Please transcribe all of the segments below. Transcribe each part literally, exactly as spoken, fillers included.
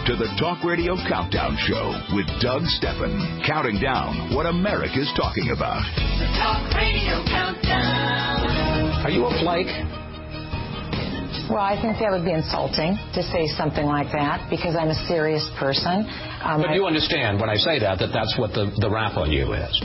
to the Talk Radio Countdown Show with Doug Steffen, counting down what America's talking about. The Talk Radio Countdown. Are you a flake? Well, I think that would be insulting to say something like that because I'm a serious person. Um, but you understand when I say that, that that's what the, the rap on you is.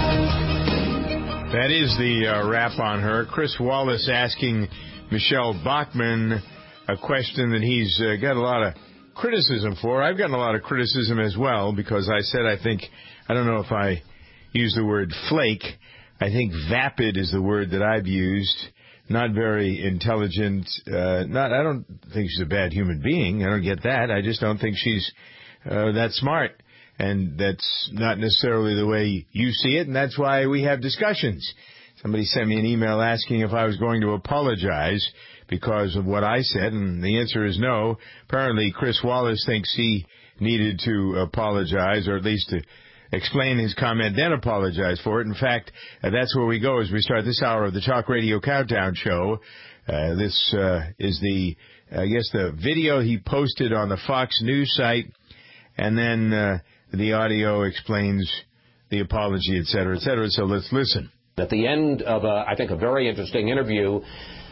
That is the uh, rap on her. Chris Wallace asking Michelle Bachmann a question that he's uh, got a lot of criticism for. I've gotten a lot of criticism as well because I said I think, I don't know if I used the word flake. I think vapid is the word that I've used. Not very intelligent. Uh, not. I don't think she's a bad human being. I don't get that. I just don't think she's uh, that smart. And that's not necessarily the way you see it, and that's why we have discussions. Somebody sent me an email asking if I was going to apologize because of what I said, and the answer is no. Apparently, Chris Wallace thinks he needed to apologize, or at least to explain his comment, then apologize for it. In fact, uh, that's where we go as we start this hour of the Talk Radio Countdown Show. Uh, this uh, is the, I guess, the video he posted on the Fox News site, and then uh, the audio explains the apology, et cetera, et cetera. So let's listen. At the end of, a, I think, a very interesting interview,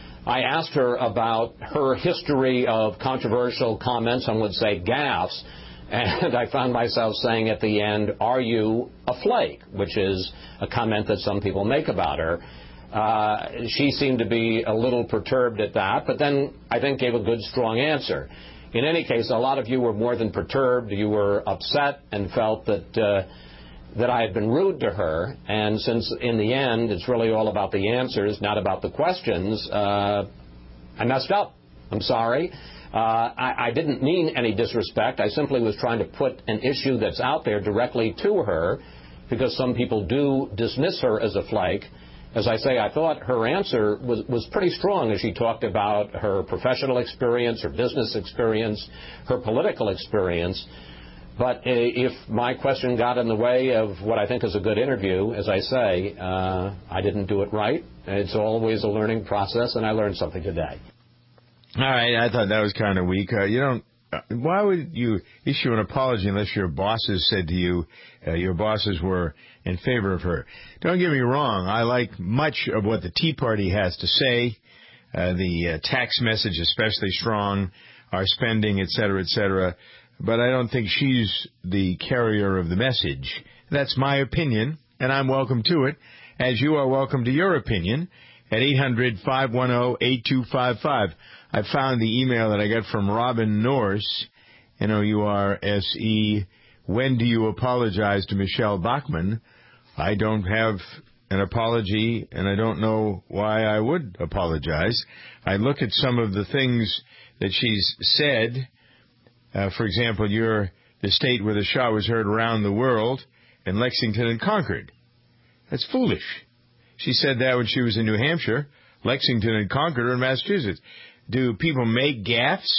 I asked her about her history of controversial comments, some would say gaffes, and I found myself saying at the end, "Are you a flake?" which is a comment that some people make about her. Uh, she seemed to be a little perturbed at that, but then I think gave a good, strong answer. In any case, a lot of you were more than perturbed. You were upset and felt that uh, that I had been rude to her. And since in the end it's really all about the answers, not about the questions, uh, I messed up. I'm sorry. Uh, I, I didn't mean any disrespect. I simply was trying to put an issue that's out there directly to her because some people do dismiss her as a flake. As I say, I thought her answer was, was pretty strong as she talked about her professional experience, her business experience, her political experience. But if my question got in the way of what I think is a good interview, as I say, uh, I didn't do it right. It's always a learning process, and I learned something today. All right, I thought that was kind of weak. Uh, you don't. Uh, why would you issue an apology unless your bosses said to you, uh, your bosses were in favor of her? Don't get me wrong. I like much of what the Tea Party has to say. Uh, the uh, tax message especially strong, our spending, et cetera, et cetera. But I don't think she's the carrier of the message. That's my opinion, and I'm welcome to it, as you are welcome to your opinion at eight hundred, five one zero, eight two five five. I found the email that I got from Robin Norse, N O U R S E. When do you apologize to Michelle Bachmann? I don't have an apology, and I don't know why I would apologize. I look at some of the things that she's said. Uh, for example, you're the state where the Shah was heard around the world, in Lexington and Concord. That's foolish. She said that when she was in New Hampshire. Lexington and Concord are in Massachusetts. Do people make gaffes?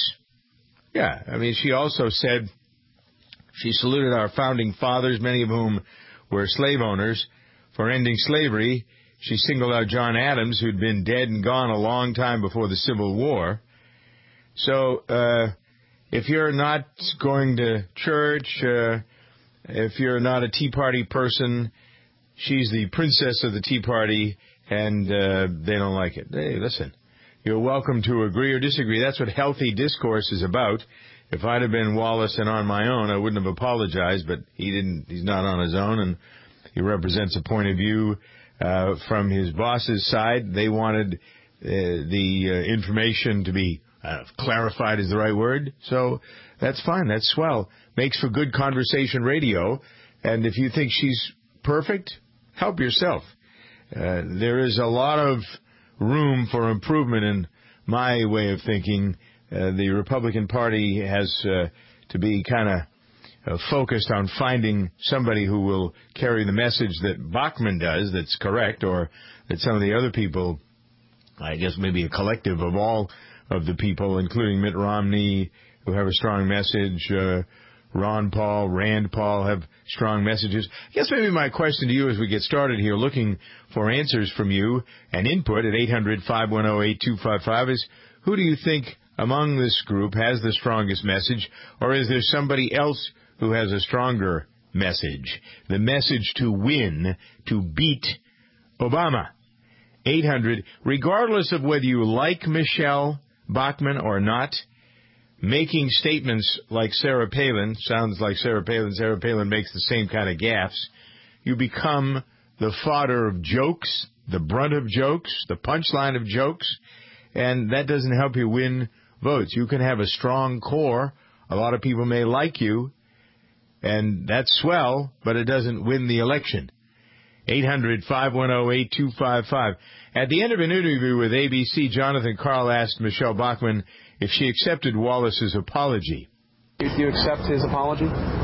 Yeah. I mean, she also said she saluted our founding fathers, many of whom were slave owners, for ending slavery. She singled out John Adams, who'd been dead and gone a long time before the Civil War. So, uh, if you're not going to church, uh, if you're not a Tea Party person, she's the princess of the Tea Party, and uh, they don't like it. Hey, listen, you're welcome to agree or disagree. That's what healthy discourse is about. If I'd have been Wallace and on my own, I wouldn't have apologized, but he didn't. He's not on his own, and he represents a point of view uh, from his boss's side. They wanted uh, the uh, information to be Uh, clarified is the right word, so that's fine. That's swell. Makes for good conversation radio, and if you think she's perfect, help yourself. Uh, there is a lot of room for improvement in my way of thinking. Uh, the Republican Party has uh, to be kind of uh, focused on finding somebody who will carry the message that Bachmann does that's correct, or that some of the other people, I guess maybe a collective of all of the people, including Mitt Romney, who have a strong message, uh, Ron Paul, Rand Paul have strong messages. I guess maybe my question to you as we get started here, looking for answers from you and input at eight hundred, five one zero, eight two five five, is who do you think among this group has the strongest message, or is there somebody else who has a stronger message? The message to win, to beat Obama. eight hundred, regardless of whether you like Michelle Bachmann or not, making statements like Sarah Palin, sounds like Sarah Palin, Sarah Palin makes the same kind of gaffes, you become the fodder of jokes, the brunt of jokes, the punchline of jokes, and that doesn't help you win votes. You can have a strong core. A lot of people may like you, and that's swell, but it doesn't win the election. eight hundred, five one zero, eight two five five. At the end of an interview with A B C, Jonathan Karl asked Michelle Bachmann if she accepted Wallace's apology. Do you accept his apology?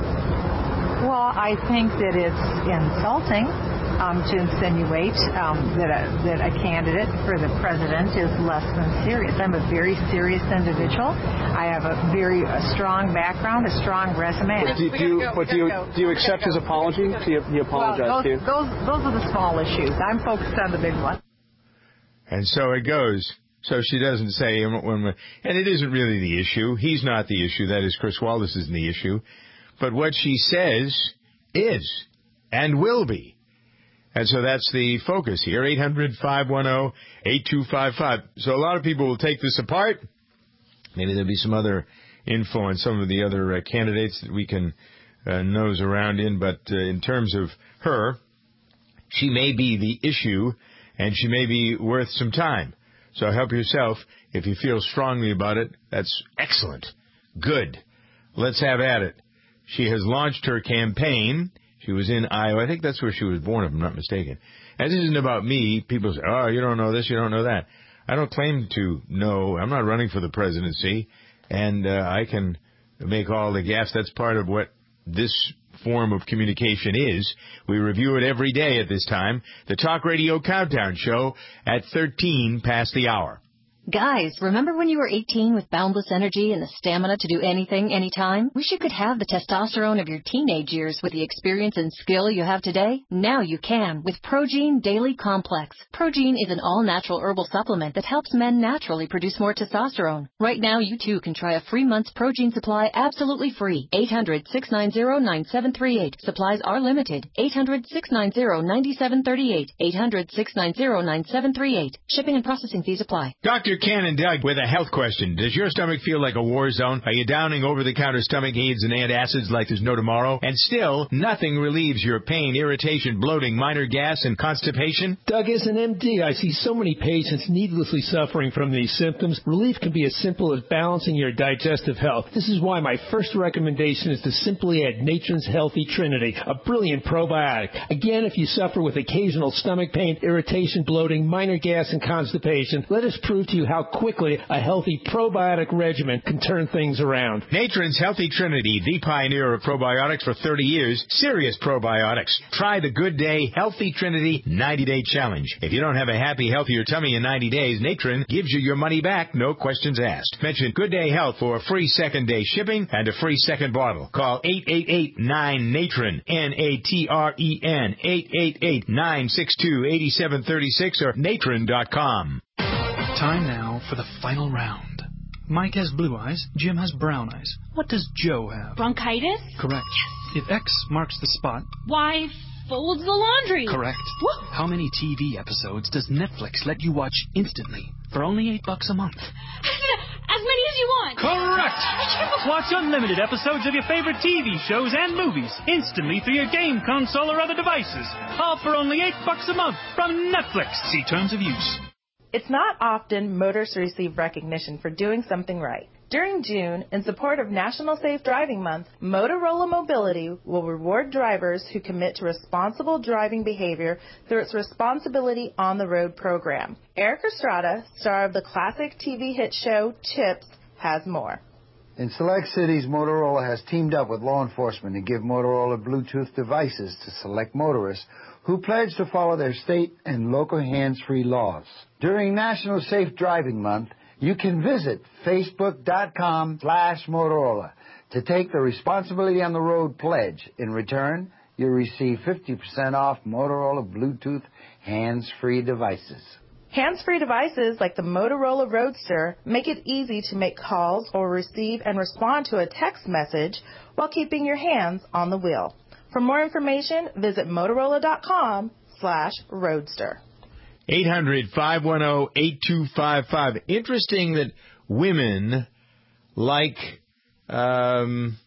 Well, I think that it's insulting um, to insinuate um, that, a, that a candidate for the president is less than serious. I'm a very serious individual. I have a very a strong background, a strong resume. But do, do you, but do you, do you accept his apology? Do you, he apologized well, those, to you? Those, those are the small issues. I'm focused on the big one. And so it goes. So she doesn't say, and it isn't really the issue. He's not the issue. That is, Chris Wallace isn't the issue. But what she says is and will be. And so that's the focus here, eight hundred, five one zero, eight two five five. So a lot of people will take this apart. Maybe there'll be some other info on some of the other uh, candidates that we can uh, nose around in. But uh, in terms of her, she may be the issue, and she may be worth some time. So help yourself. If you feel strongly about it, that's excellent. Good. Let's have at it. She has launched her campaign. She was in Iowa. I think that's where she was born, if I'm not mistaken. And this isn't about me. People say, oh, you don't know this, you don't know that. I don't claim to know. I'm not running for the presidency. And uh, I can make all the gaffes. That's part of what this form of communication is. We review it every day at this time. The Talk Radio Countdown Show at thirteen past the hour. Guys, remember when you were eighteen with boundless energy and the stamina to do anything, anytime? Wish you could have the testosterone of your teenage years with the experience and skill you have today? Now you can with Progene Daily Complex. Progene is an all-natural herbal supplement that helps men naturally produce more testosterone. Right now, you too can try a free month's Progene supply absolutely free. eight hundred, six nine zero, nine seven three eight. Supplies are limited. eight hundred, six nine zero, nine seven three eight. eight hundred, six nine zero, nine seven three eight. Shipping and processing fees apply. Doctor Ken and Doug with a health question. Does your stomach feel like a war zone? Are you downing over-the-counter stomach aids and antacids like there's no tomorrow? And still, nothing relieves your pain, irritation, bloating, minor gas, and constipation? Doug, as an M D, I see so many patients needlessly suffering from these symptoms. Relief can be as simple as balancing your digestive health. This is why my first recommendation is to simply add Natron's Healthy Trinity, a brilliant probiotic. Again, if you suffer with occasional stomach pain, irritation, bloating, minor gas, and constipation, let us prove to you how quickly a healthy probiotic regimen can turn things around. Natron's Healthy Trinity, the pioneer of probiotics for thirty years. Serious probiotics. Try the Good Day Healthy Trinity ninety-day challenge. If you don't have a happy, healthier tummy in ninety days, Natron gives you your money back, no questions asked. Mention Good Day Health for a free second day shipping and a free second bottle. Call eight eight eight, nine, Natron, N A T R E N, eight eight eight, nine six two, eight seven three six or natron dot com. Time now for the final round. Mike has blue eyes, Jim has brown eyes. What does Joe have? Bronchitis? Correct. If X marks the spot, Y folds the laundry. Correct. Woo! How many T V episodes does Netflix let you watch instantly for only eight bucks a month? As many as you want. Correct. Watch unlimited episodes of your favorite T V shows and movies instantly through your game console or other devices. All for only eight bucks a month from Netflix. See terms of use. It's not often motorists receive recognition for doing something right. During June, in support of National Safe Driving Month, Motorola Mobility will reward drivers who commit to responsible driving behavior through its Responsibility on the Road program. Eric Estrada, star of the classic T V hit show Chips, has more. In select cities, Motorola has teamed up with law enforcement to give Motorola Bluetooth devices to select motorists who pledge to follow their state and local hands-free laws. During National Safe Driving Month, you can visit facebook.com slash Motorola to take the Responsibility on the Road pledge. In return, you'll receive fifty percent off Motorola Bluetooth hands-free devices. Hands-free devices like the Motorola Roadster make it easy to make calls or receive and respond to a text message while keeping your hands on the wheel. For more information, visit Motorola.com slash Roadster. eight hundred, five one zero, eight two five five. Interesting that women like um,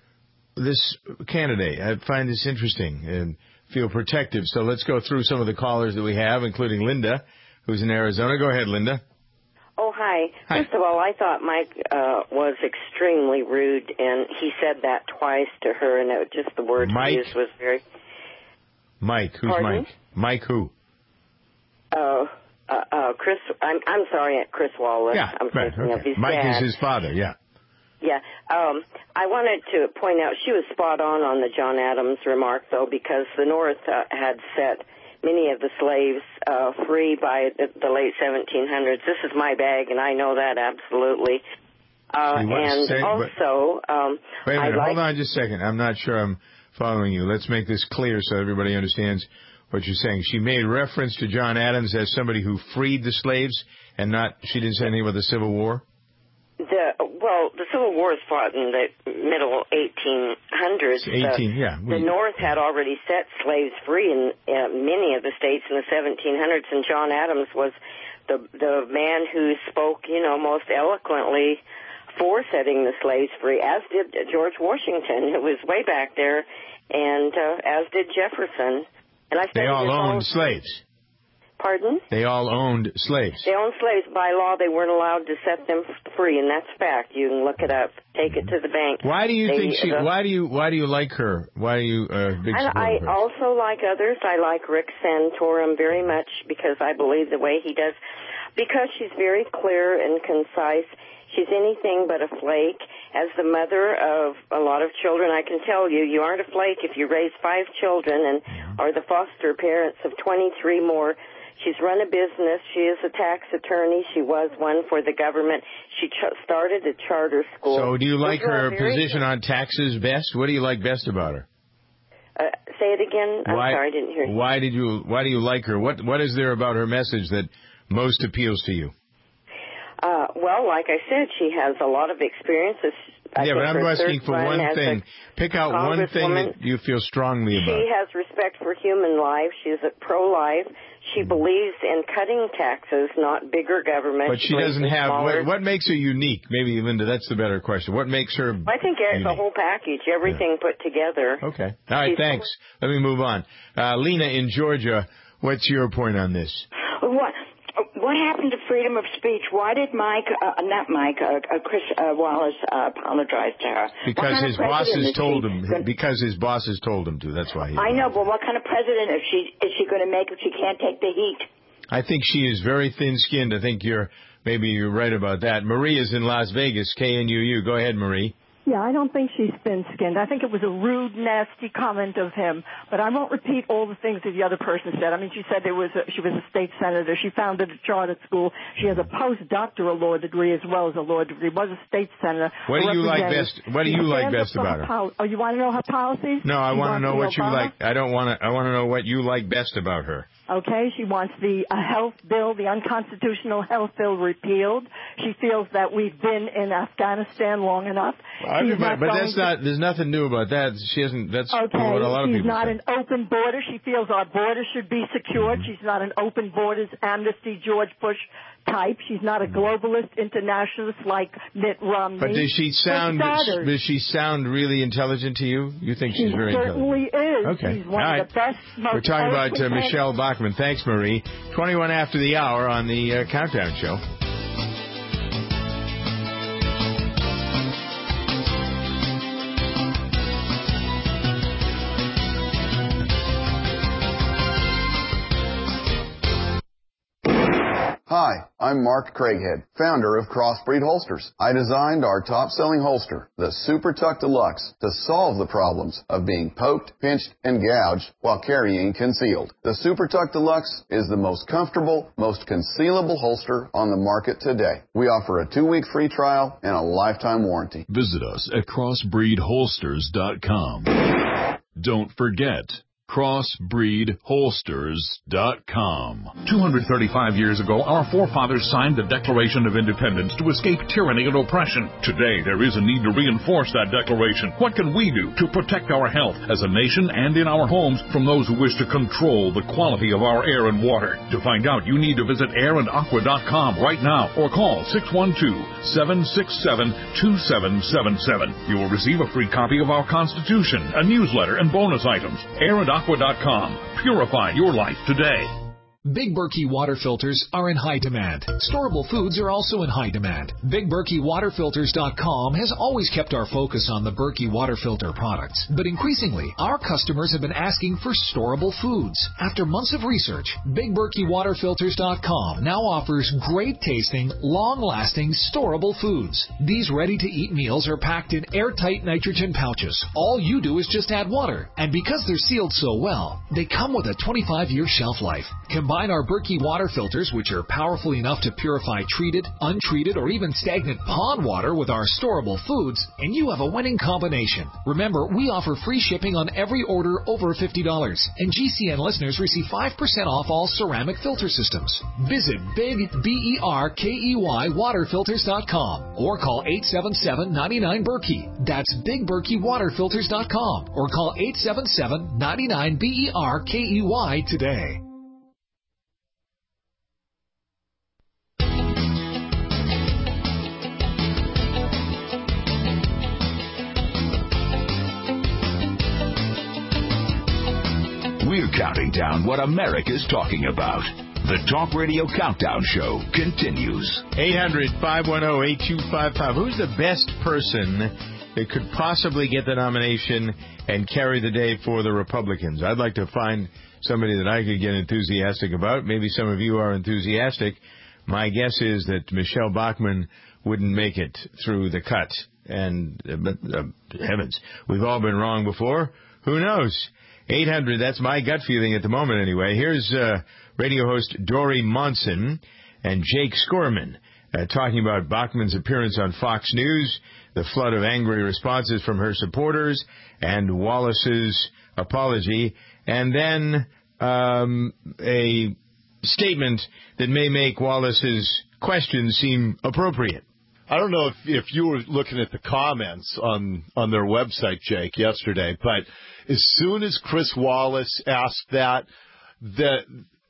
this candidate. I find this interesting and feel protective. So let's go through some of the callers that we have, including Linda, who's in Arizona. Go ahead, Linda. Oh, hi. Hi. First of all, I thought Mike uh, was extremely rude, and he said that twice to her, and it, just the word Mike? he used was very... Mike. Who's Pardon? Mike? Mike who? Uh, uh, uh, Chris, I'm, I'm sorry, Chris Wallace. Yeah, I'm right, thinking of okay. his Mike dad. is his father, yeah. Yeah. Um, I wanted to point out she was spot on on the John Adams remark, though, because the North uh, had set many of the slaves uh, free by the, the late seventeen hundreds. This is my bag, and I know that absolutely. Uh, See, what- and say- also, um, Wait a I minute, like... hold on just a second. I'm not sure I'm following you. Let's make this clear so everybody understands what you're saying. She made reference to John Adams as somebody who freed the slaves, and not, she didn't say anything about the Civil War? The, well, the Civil War was fought in the middle eighteen hundreds. eighteen, the, yeah. The North had already set slaves free in uh, many of the states in the seventeen hundreds, and John Adams was the the man who spoke, you know, most eloquently for setting the slaves free, as did George Washington, who was way back there, and uh, as did Jefferson. And I They all this owned all- slaves. Pardon? They all owned slaves. They owned slaves. By law, they weren't allowed to set them free, and that's fact. You can look it up. Take it to the bank. Why do you They, think she? the, Why do you? Why do you like her? Why are you uh, big I, supporter I of hers? also like others. I like Rick Santorum very much because I believe the way he does, because she's very clear and concise. She's anything but a flake. As the mother of a lot of children, I can tell you, you aren't a flake if you raise five children and are the foster parents of twenty-three more. She's run a business. She is a tax attorney. She was one for the government. She ch- started a charter school. So do you like Those are her very- position on taxes best? What do you like best about her? Uh, say it again. I'm why, sorry, I didn't hear you. Why did you? Why do you like her? What What is there about her message that most appeals to you? Uh, well, like I said, she has a lot of experiences. I yeah, think but I'm her asking third for run one as a thing. Pick out one thing congresswoman. that you feel strongly about. She has respect for human life. She's a pro-life. She believes in cutting taxes, not bigger government. But she believes doesn't in have. smaller- What, what makes her unique? Maybe, Linda, that's the better question. What makes her I think it's unique? a whole package, everything put together. Okay. All right, She's- thanks. Let me move on. Uh, Lena in Georgia, what's your point on this? What what happened to freedom of speech? Why did Mike, uh, not Mike, uh, uh, Chris uh, Wallace uh, apologize to her? What Because kind of his president bosses is told she? him. Because his bosses told him to. That's why he. I know, but what kind of president is she? Is she going to make if she can't take the heat? I think she is very thin-skinned. I think you're maybe you're right about that. Marie is in Las Vegas, K N U U. Go ahead, Marie. Yeah, I don't think she's thin-skinned. I think it was a rude, nasty comment of him. But I won't repeat all the things that the other person said. I mean, she said there was a, she was a state senator. She founded a charter school. She has a postdoctoral law degree as well as a law degree. Was a state senator. What do you like representative. best? What do you She like stands up best for about her? pol- Oh, you want to know her policies? No, I She want to wants know the what you Obama- like. I don't want to. I want to know what you like best about her. Okay, she wants the uh, health bill, the unconstitutional health bill repealed. She feels that we've been in Afghanistan long enough. I She's mean, not but going that's to- not. There's nothing new about that. She hasn't. That's Okay, what a lot of she's people not say. an open border. She feels our border should be secured. Mm-hmm. She's not an open borders amnesty George Bush type. She's not a globalist internationalist like Mitt Romney. But does she For sound? starters, Does she sound really intelligent to you? You think she's she very certainly intelligent? is. Okay. She's one All of right. the best, most We're talking about uh, eloquent Michelle Bachmann. Thanks, Marie. twenty-one after the hour on the uh, Countdown Show. Hi, I'm Mark Craighead, founder of Crossbreed Holsters. I designed our top-selling holster, the Super Tuck Deluxe, to solve the problems of being poked, pinched, and gouged while carrying concealed. The Super Tuck Deluxe is the most comfortable, most concealable holster on the market today. We offer a two-week free trial and a lifetime warranty. Visit us at crossbreed holsters dot com. Don't forget, crossbreed holsters dot com. two hundred thirty-five years ago, our forefathers signed the Declaration of Independence to escape tyranny and oppression. Today, there is a need to reinforce that declaration. What can we do to protect our health as a nation and in our homes from those who wish to control the quality of our air and water? To find out, you need to visit air and aqua dot com right now or call six one two, seven six seven, two seven seven seven. You will receive a free copy of our Constitution, a newsletter, and bonus items. air and aqua dot com. Purify your life today. Big Berkey water filters are in high demand. Storable foods are also in high demand. Big Berkey Water Filters dot com has always kept our focus on the Berkey water filter products. But increasingly, our customers have been asking for storable foods. After months of research, Big Berkey Water Filters dot com now offers great tasting, long-lasting, storable foods. These ready-to-eat meals are packed in airtight nitrogen pouches. All you do is just add water. And because they're sealed so well, they come with a twenty-five year shelf life. Combine our Berkey water filters, which are powerful enough to purify treated, untreated, or even stagnant pond water with our storable foods, and you have a winning combination. Remember, we offer free shipping on every order over fifty dollars, and G C N listeners receive five percent off all ceramic filter systems. Visit Big B E R K E Y Water Filters dot com or call eight seven seven, nine nine, Berkey. That's Big Berkey Water Filters dot com or call eight seven seven, nine nine, B E R K E Y today. We're counting down what America's talking about. The Talk Radio Countdown Show continues. eight hundred, five one zero, eight two five five. Who's the best person that could possibly get the nomination and carry the day for the Republicans? I'd like to find somebody that I could get enthusiastic about. Maybe some of you are enthusiastic. My guess is that Michelle Bachmann wouldn't make it through the cut. And, uh, but, uh, heavens, we've all been wrong before. Who knows? eight hundred, that's my gut feeling at the moment anyway. Here's uh, radio host Dory Monson and Jake Skorman uh, talking about Bachmann's appearance on Fox News, the flood of angry responses from her supporters, and Wallace's apology, and then um, a statement that may make Wallace's questions seem appropriate. I don't know if, if you were looking at the comments on, on their website, Jake, yesterday, but as soon as Chris Wallace asked that, the,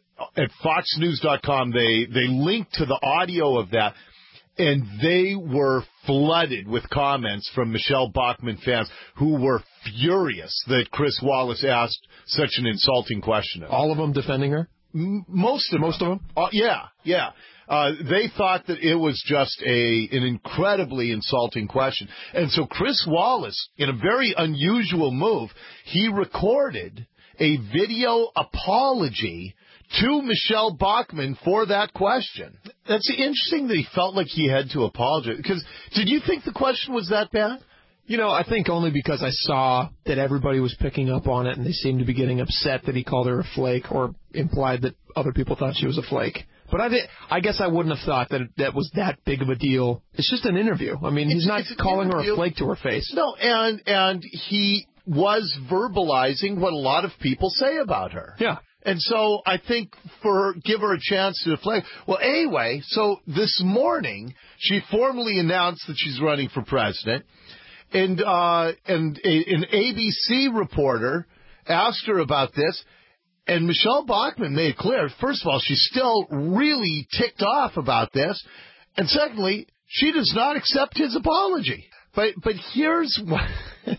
at fox news dot com, they, they linked to the audio of that, and they were flooded with comments from Michelle Bachmann fans who were furious that Chris Wallace asked such an insulting question. All of them defending her? M- most of Most them. of them? Uh, yeah, yeah. Uh, they thought that it was just a an incredibly insulting question. And so Chris Wallace, in a very unusual move, he recorded a video apology to Michelle Bachmann for that question. That's interesting that he felt like he had to apologize. Because did you think the question was that bad? You know, I think only because I saw that everybody was picking up on it and they seemed to be getting upset that he called her a flake or implied that other people thought she was a flake. But I did, I guess I wouldn't have thought that that was that big of a deal. It's just an interview. I mean, it's, he's not calling her a flake to her face. No, and and he was verbalizing what a lot of people say about her. Yeah. And so I think for give her a chance to deflect. Well, anyway, so this morning she formally announced that she's running for president, and uh, and a, an A B C reporter asked her about this. And Michelle Bachmann made it clear, first of all, she's still really ticked off about this. And secondly, she does not accept his apology. But but here's one,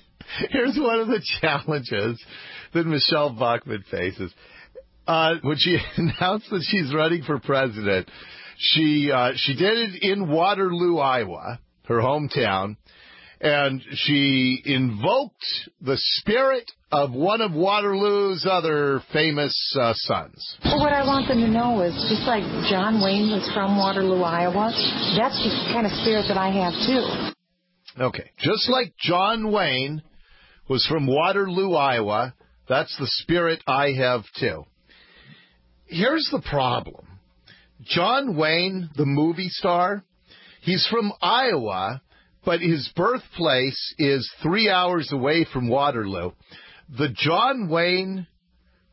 here's one of the challenges that Michelle Bachmann faces. Uh, when she announced that she's running for president, she uh, she did it in Waterloo, Iowa, her hometown. And she invoked the spirit of one of Waterloo's other famous uh, sons. Well, what I want them to know is, just like John Wayne was from Waterloo, Iowa, that's the kind of spirit that I have, too. Okay. Just like John Wayne was from Waterloo, Iowa, that's the spirit I have, too. Here's the problem. John Wayne, the movie star, he's from Iowa, but his birthplace is three hours away from Waterloo. The John Wayne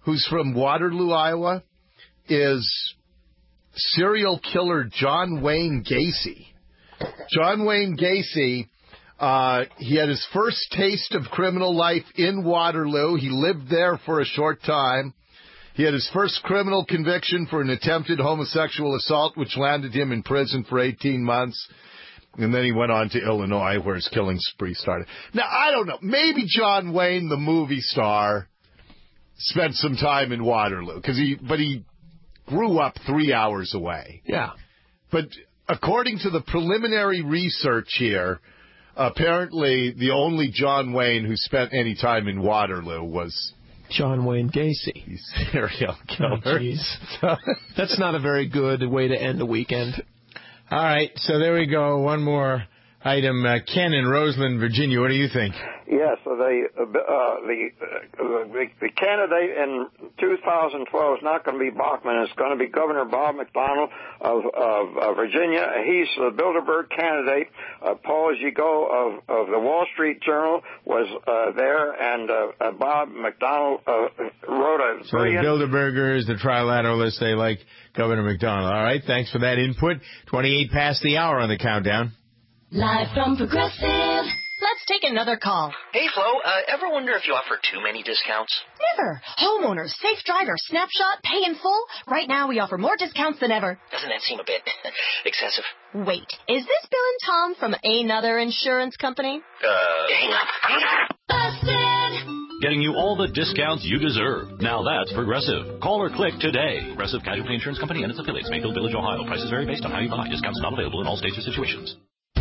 who's from Waterloo, Iowa, is serial killer John Wayne Gacy. John Wayne Gacy, uh, he had his first taste of criminal life in Waterloo. He lived there for a short time. He had his first criminal conviction for an attempted homosexual assault, which landed him in prison for eighteen months. And then he went on to Illinois, where his killing spree started. Now, I don't know. Maybe John Wayne, the movie star, spent some time in Waterloo, because he, but he grew up three hours away. Yeah. But according to the preliminary research here, apparently the only John Wayne who spent any time in Waterloo was John Wayne Gacy. He's serial killer. Oh, jeez. That's not a very good way to end a weekend. All right, so there we go. One more item. Uh, Ken in Roseland, Virginia, what do you think? Yes, uh, the, uh, the, uh, the the candidate in two thousand twelve is not going to be Bachmann. It's going to be Governor Bob McDonnell of, of uh, Virginia. He's the Bilderberg candidate. Uh, Paul Gigot of, of the Wall Street Journal was uh, there, and uh, uh, Bob McDonnell uh, wrote a So brilliant... the Bilderbergers, the trilateralists, they like Governor McDonnell. All right, thanks for that input. twenty-eight past the hour on the countdown. Live from Progressive. Let's take another call. Hey, Flo, uh, ever wonder if you offer too many discounts? Never. Homeowners, Safe Driver, Snapshot, Pay in Full. Right now we offer more discounts than ever. Doesn't that seem a bit excessive? Wait, is this Bill and Tom from another insurance company? Uh, hang on. Busted! Getting you all the discounts you deserve. Now that's Progressive. Call or click today. Progressive Casualty Insurance Company and its affiliates. Mayfield Village, Ohio. Prices vary based on how you buy. Discounts not available in all states or situations.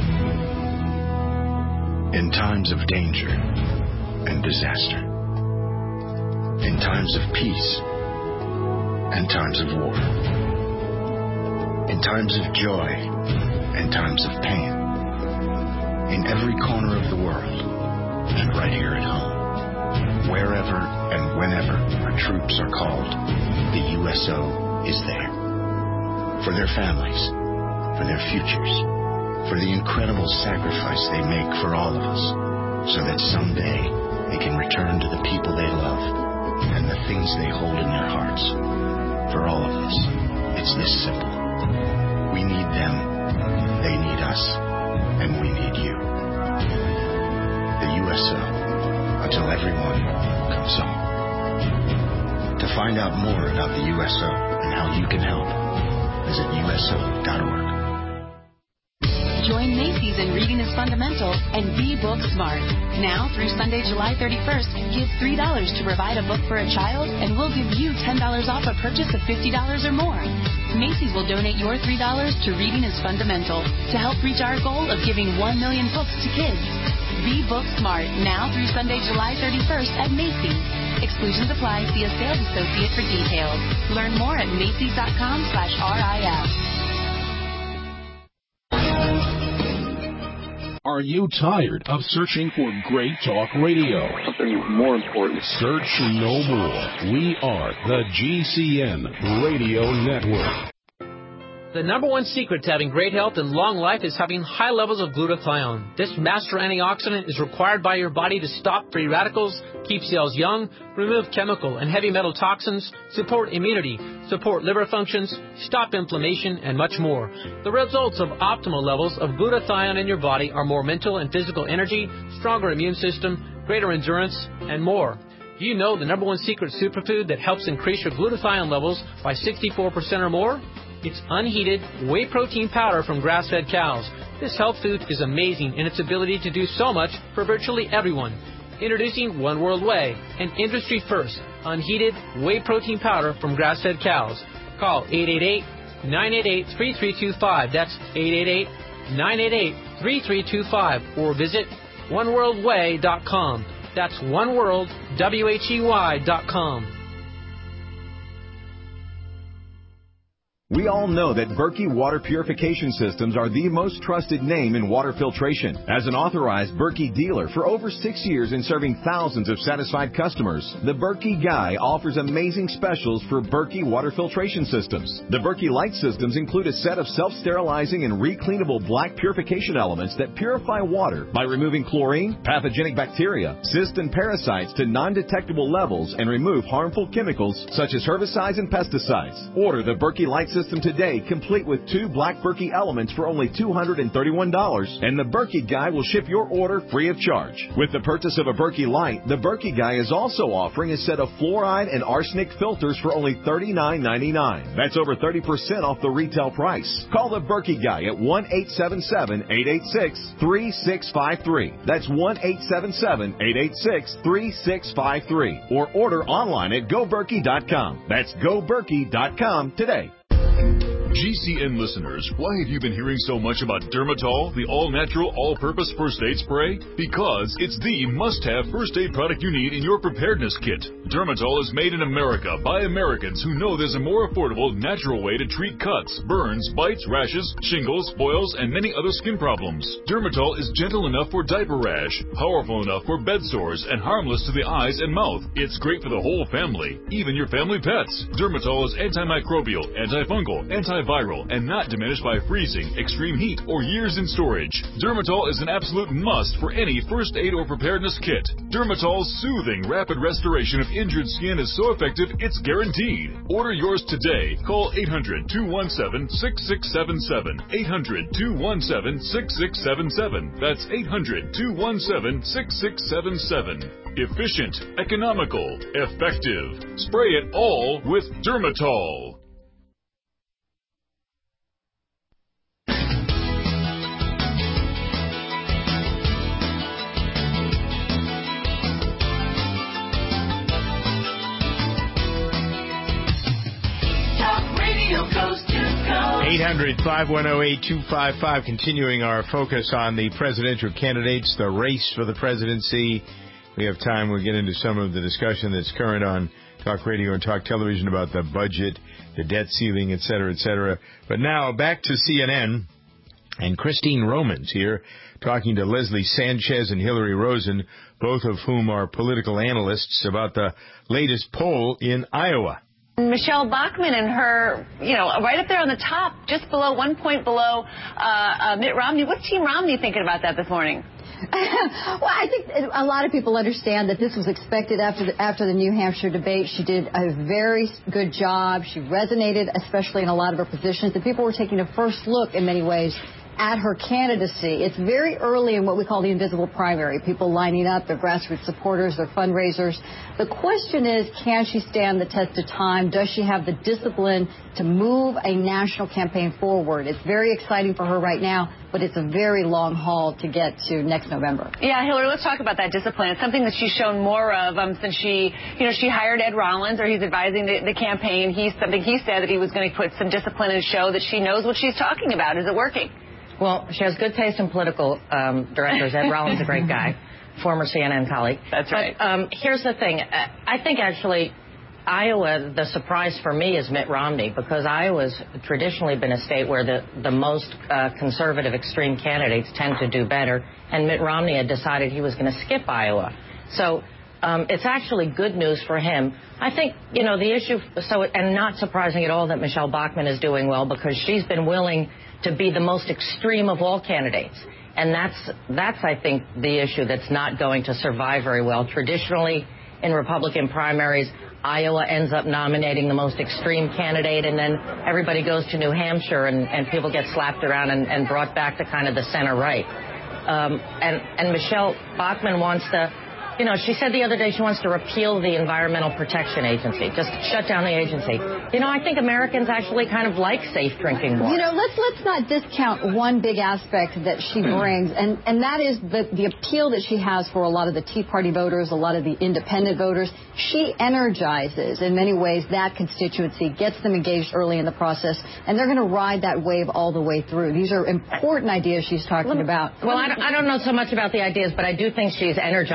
In times of danger and disaster, in times of peace and times of war, in times of joy and times of pain, in every corner of the world and right here at home, wherever and whenever our troops are called, the U S O is there. For their families, for their futures, for the incredible sacrifice they make for all of us, so that someday they can return to the people they love and the things they hold in their hearts. For all of us, it's this simple. We need them, they need us, and we need you. The U S O, until everyone comes home. To find out more about the U S O and how you can help, visit U S O dot org. Join Macy's in Reading is Fundamental and be book smart. Now through Sunday, July thirty-first, give three dollars to provide a book for a child, and we'll give you ten dollars off a purchase of fifty dollars or more. Macy's will donate your three dollars to Reading is Fundamental to help reach our goal of giving one million books to kids. Be book smart now through Sunday, July thirty-first at Macy's. Exclusions apply. See a sales associate for details. Learn more at Macy's dot com slash R I F. Are you tired of searching for great talk radio? Something more important. Search no more. We are the G C N Radio Network. The number one secret to having great health and long life is having high levels of glutathione. This master antioxidant is required by your body to stop free radicals, keep cells young, remove chemical and heavy metal toxins, support immunity, support liver functions, stop inflammation, and much more. The results of optimal levels of glutathione in your body are more mental and physical energy, stronger immune system, greater endurance, and more. Do you know the number one secret superfood that helps increase your glutathione levels by sixty-four percent or more? It's unheated whey protein powder from grass-fed cows. This health food is amazing in its ability to do so much for virtually everyone. Introducing One World Whey, an industry-first, unheated whey protein powder from grass-fed cows. Call eight eight eight, nine eight eight, three three two five. That's eight eight eight, nine eight eight, three three two five. Or visit one world whey dot com. That's oneworld, W H E Y dot com. We all know that Berkey Water Purification Systems are the most trusted name in water filtration. As an authorized Berkey dealer for over six years and serving thousands of satisfied customers, the Berkey Guy offers amazing specials for Berkey water filtration systems. The Berkey Light systems include a set of self-sterilizing and recleanable black purification elements that purify water by removing chlorine, pathogenic bacteria, cysts, and parasites to non-detectable levels and remove harmful chemicals such as herbicides and pesticides. Order the Berkey Light system today, complete with two black Berkey elements for only two hundred thirty-one dollars, and the Berkey Guy will ship your order free of charge. With the purchase of a Berkey Light, the Berkey Guy is also offering a set of fluoride and arsenic filters for only thirty-nine ninety-nine. That's over thirty percent off the retail price. Call the Berkey Guy at one eight seven seven, eight eight six, three six five three. That's one eight seven seven, eight eight six, three six five three. Or order online at go berkey dot com. That's go berkey dot com today. G C N listeners, why have you been hearing so much about Dermatol, the all-natural, all-purpose first aid spray? Because it's the must-have first aid product you need in your preparedness kit. Dermatol is made in America by Americans who know there's a more affordable, natural way to treat cuts, burns, bites, rashes, shingles, boils, and many other skin problems. Dermatol is gentle enough for diaper rash, powerful enough for bed sores, and harmless to the eyes and mouth. It's great for the whole family, even your family pets. Dermatol is antimicrobial, antifungal, antiviral, and not diminished by freezing, extreme heat, or years in storage. Dermatol is an absolute must for any first aid or preparedness kit. Dermatol's soothing, rapid restoration of injured skin is so effective, it's guaranteed. Order yours today. Call eight hundred, two one seven, six six seven seven. eight hundred, two one seven, six six seven seven. That's eight hundred, two one seven, six six seven seven. Efficient, economical, effective. Spray it all with Dermatol. eight hundred, five one zero, eight two five five, continuing our focus on the presidential candidates, the race for the presidency. We have time. We'll get into some of the discussion that's current on Talk Radio and Talk Television about the budget, the debt ceiling, et cetera, et cetera. But now back to C N N, and Christine Romans here talking to Leslie Sanchez and Hillary Rosen, both of whom are political analysts, about the latest poll in Iowa. Michelle Bachmann and her, you know, right up there on the top, just below, one point below uh, uh, Mitt Romney. What's Team Romney thinking about that this morning? Well, I think a lot of people understand that this was expected after the, after the New Hampshire debate. She did a very good job. She resonated, especially in a lot of her positions. And people were taking a first look, in many ways, at her candidacy. It's very early in what we call the invisible primary. People lining up, their grassroots supporters, their fundraisers. The question is, can she stand the test of time? Does she have the discipline to move a national campaign forward? It's very exciting for her right now, but it's a very long haul to get to next November. Yeah, Hillary, let's talk about that discipline. It's something that she's shown more of um, since she, you know, she hired Ed Rollins, or he's advising the, the campaign. He's something he said that he was going to put some discipline and show that she knows what she's talking about. Is it working? Well, she has good taste in political um, directors. Ed Rollins is a great guy, former C N N colleague. That's right. But um, here's the thing. I think actually Iowa, the surprise for me is Mitt Romney, because Iowa's traditionally been a state where the, the most uh, conservative extreme candidates tend to do better, and Mitt Romney had decided he was going to skip Iowa. So um, it's actually good news for him. I think, you know, the issue, so and not surprising at all that Michelle Bachmann is doing well, because she's been willing to be the most extreme of all candidates. And that's, that's, I think, the issue that's not going to survive very well. Traditionally, in Republican primaries, Iowa ends up nominating the most extreme candidate, and then everybody goes to New Hampshire, and, and people get slapped around and, and brought back to kind of the center right. Um, and, and Michelle Bachmann wants to, you know, she said the other day she wants to repeal the Environmental Protection Agency, just shut down the agency. You know, I think Americans actually kind of like safe drinking water. You know, let's let's not discount one big aspect that she brings, and, and that is the, the appeal that she has for a lot of the Tea Party voters, a lot of the independent voters. She energizes, in many ways, that constituency, gets them engaged early in the process, and they're going to ride that wave all the way through. These are important ideas she's talking about. Well, I don't, I don't know so much about the ideas, but I do think she's energizing, and I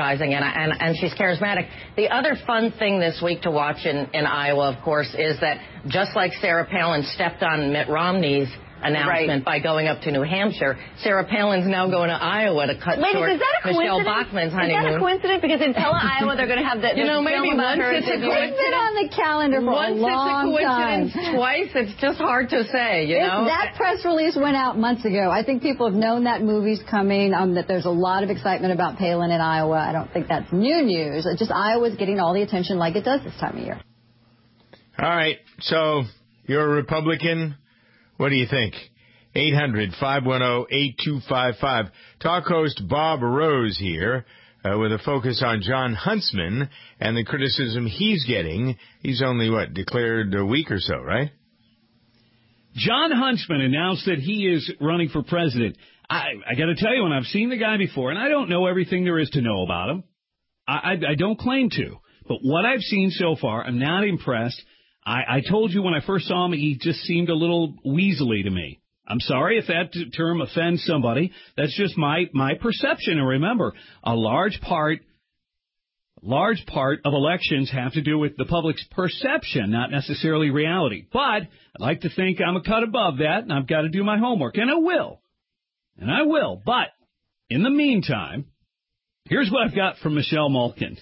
and, and she's charismatic. The other fun thing this week to watch in, in Iowa, of course, is that just like Sarah Palin stepped on Mitt Romney's announcement right. by going up to New Hampshire, Sarah Palin's now going to Iowa to cut Ladies, short is that a Michelle Bachmann's honeymoon. Is that a coincidence? Because in Pella, Iowa, they're going to have that. You know, maybe once it's a coincidence. It's been on the calendar for once a long it's a coincidence, time. Twice, it's just hard to say, you it, know? That press release went out months ago. I think people have known that movie's coming, um, that there's a lot of excitement about Palin in Iowa. I don't think that's new news. It's just Iowa's getting all the attention like it does this time of year. All right. So, you're a Republican. What do you think? eight hundred, five one zero, eight two five five. Talk host Bob Rose here uh, with a focus on Jon Huntsman and the criticism he's getting. He's only, what, declared a week or so, right? Jon Huntsman announced that he is running for president. I, I got to tell you, when I've seen the guy before, and I don't know everything there is to know about him. I, I, I don't claim to. But what I've seen so far, I'm not impressed. I, I told you when I first saw him, he just seemed a little weaselly to me. I'm sorry if that term offends somebody. That's just my, my perception. And remember, a large part, large part of elections have to do with the public's perception, not necessarily reality. But I'd like to think I'm a cut above that, and I've got to do my homework, and I will. And I will. But in the meantime, here's what I've got from Michelle Malkin.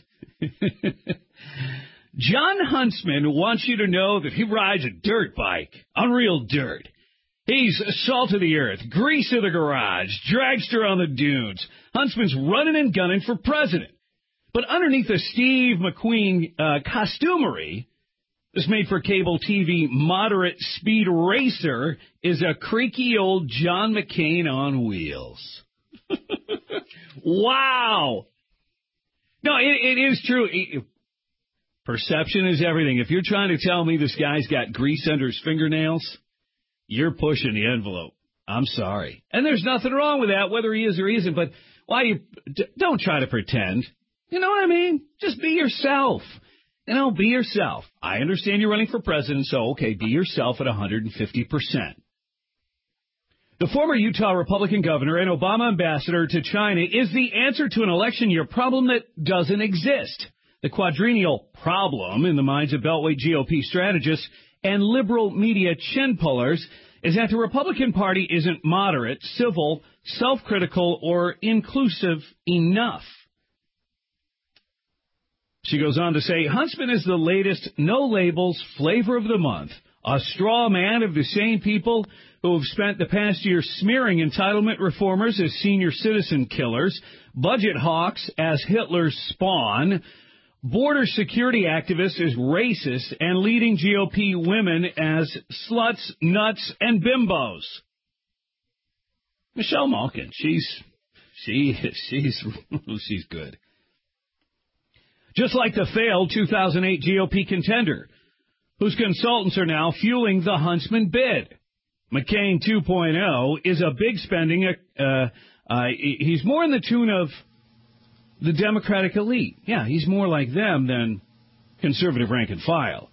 Jon Huntsman wants you to know that he rides a dirt bike on real dirt. He's salt of the earth, grease of the garage, dragster on the dunes. Huntsman's running and gunning for president. But underneath the Steve McQueen uh, costumery, this made-for-cable T V moderate speed racer is a creaky old John McCain on wheels. Wow! No, it, it is true. It, perception is everything. If you're trying to tell me this guy's got grease under his fingernails, you're pushing the envelope. I'm sorry. And there's nothing wrong with that, whether he is or he isn't. But why you d- don't try to pretend. You know what I mean? Just be yourself. You know, be yourself. I understand you're running for president, so okay, be yourself at one hundred fifty percent. The former Utah Republican governor and Obama ambassador to China is the answer to an election year problem that doesn't exist. The quadrennial problem in the minds of Beltway G O P strategists and liberal media chin pullers is that the Republican Party isn't moderate, civil, self-critical, or inclusive enough. She goes on to say, Huntsman is the latest no-labels flavor of the month, a straw man of the same people who have spent the past year smearing entitlement reformers as senior citizen killers, budget hawks as Hitler's spawn, border security activists as racist, and leading G O P women as sluts, nuts, and bimbos. Michelle Malkin, she's she she's she's good. Just like the failed two thousand eight G O P contender, whose consultants are now fueling the Huntsman bid. McCain two point oh is a big spending. Uh, uh, he's more in the tune of the Democratic elite. Yeah, he's more like them than conservative rank and file.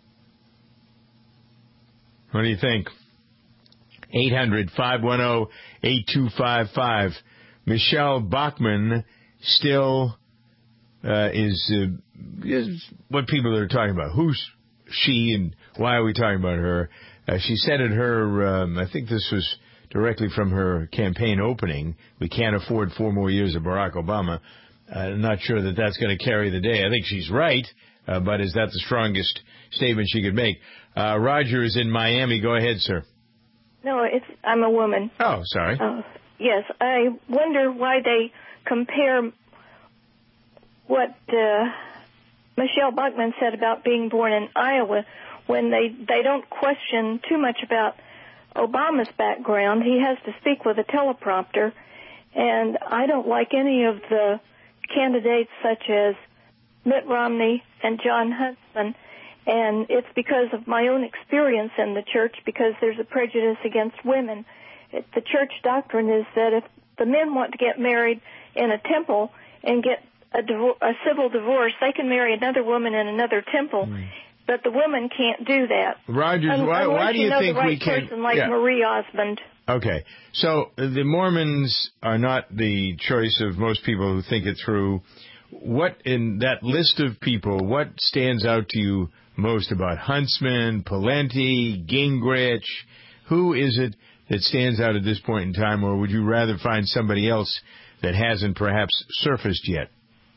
What do you think? eight hundred, five one zero, eight two five five. Michelle Bachmann still uh, is, uh, is what people are talking about. Who's she and why are we talking about her? Uh, she said at her, um, I think this was directly from her campaign opening, we can't afford four more years of Barack Obama. Uh, I'm not sure that that's going to carry the day. I think she's right, uh, but is that the strongest statement she could make? Uh, Roger is in Miami. Go ahead, sir. No, it's I'm a woman. Oh, sorry. Uh, yes, I wonder why they compare what uh, Michelle Bachmann said about being born in Iowa when they, they don't question too much about Obama's background. He has to speak with a teleprompter, and I don't like any of the candidates such as Mitt Romney and Jon Huntsman, and it's because of my own experience in the church, because there's a prejudice against women. It, the church doctrine is that if the men want to get married in a temple and get a, divor- a civil divorce, they can marry another woman in another temple, mm. but the women can't do that. Rogers, Un- why, why do you, you know think the right we can? Person like yeah. Marie Osmond. Okay, so the Mormons are not the choice of most people who think it through what in that list of people, what stands out to you most about Huntsman, Pawlenty, Gingrich? Who is it that stands out at this point in time, or would you rather find somebody else that hasn't perhaps surfaced yet?